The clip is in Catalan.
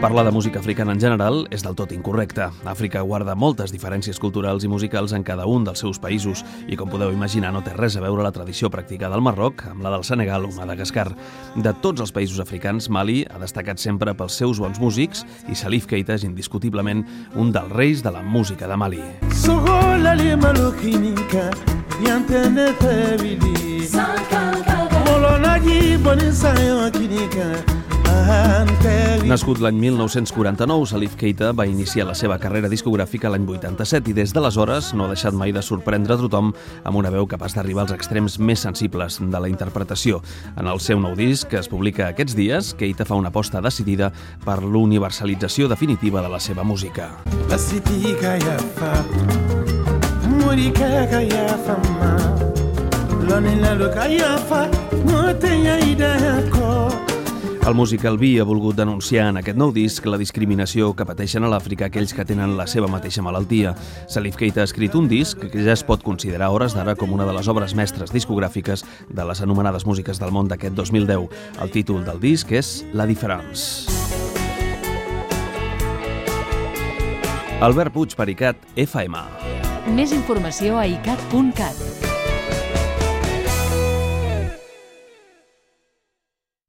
Parlar de música africana en general és del tot incorrecte. Àfrica guarda moltes diferències culturals i musicals en cada un dels seus països i, com podeu imaginar, no té res a veure la tradició practicada al Marroc amb la del Senegal o Madagascar. De tots els països africans, Mali ha destacat sempre pels seus bons músics i Salif Keita és indiscutiblement un dels reis de la música de Mali. Nascut l'any 1949, Salif Keita va iniciar la seva carrera discogràfica l'any 87 i des d'aleshores no ha deixat mai de sorprendre a tothom amb una veu capaç d'arribar als extrems més sensibles de la interpretació. En el seu nou disc, que es publica aquests dies, Keita fa una aposta decidida per l'universalització definitiva de la seva música. El músic albí ha volgut denunciar en aquest nou disc la discriminació que pateixen a l'Àfrica aquells que tenen la seva mateixa malaltia. Salif Keita ha escrit un disc que ja es pot considerar a hores d'ara com una de les obres mestres discogràfiques de les anomenades músiques del món d'aquest 2010. El títol del disc és La Différence. Albert Puig per ICAT FM. Més informació a icat.cat.